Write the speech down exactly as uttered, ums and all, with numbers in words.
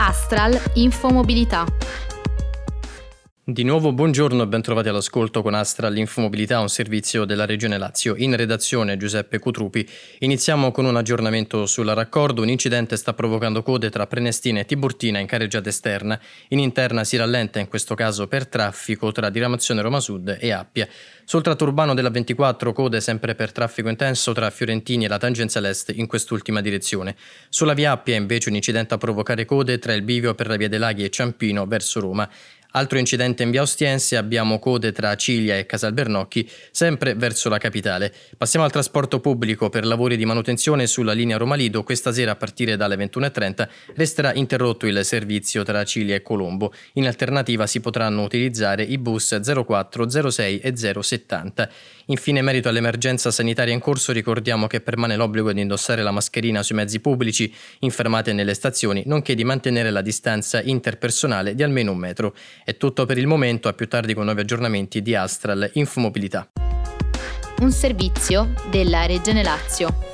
Astral Infomobilità. Di nuovo buongiorno e ben trovati all'ascolto con Astral Infomobilità, un servizio della Regione Lazio. In redazione Giuseppe Cutrupi. Iniziamo con un aggiornamento sulla raccordo. Un incidente sta provocando code tra Prenestina e Tiburtina in carreggiata esterna. In interna si rallenta in questo caso per traffico tra diramazione Roma Sud e Appia. Sul tratto urbano della ventiquattro code sempre per traffico intenso tra Fiorentini e la tangenziale est in quest'ultima direzione. Sulla via Appia invece un incidente a provocare code tra il bivio per la via dei Laghi e Ciampino verso Roma. Altro incidente in via Ostiense, abbiamo code tra Ciglia e Casalbernocchi, sempre verso la capitale. Passiamo al trasporto pubblico. Per lavori di manutenzione sulla linea Roma-Lido, questa sera a partire dalle ventuno e trenta resterà interrotto il servizio tra Ciglia e Colombo. In alternativa si potranno utilizzare i bus zero quattro, zero sei e zero settanta. Infine, in merito all'emergenza sanitaria in corso, ricordiamo che permane l'obbligo di indossare la mascherina sui mezzi pubblici, in fermate e nelle stazioni, nonché di mantenere la distanza interpersonale di almeno un metro. È tutto per il momento, a più tardi con nuovi aggiornamenti di Astral Infomobilità. Un servizio della Regione Lazio.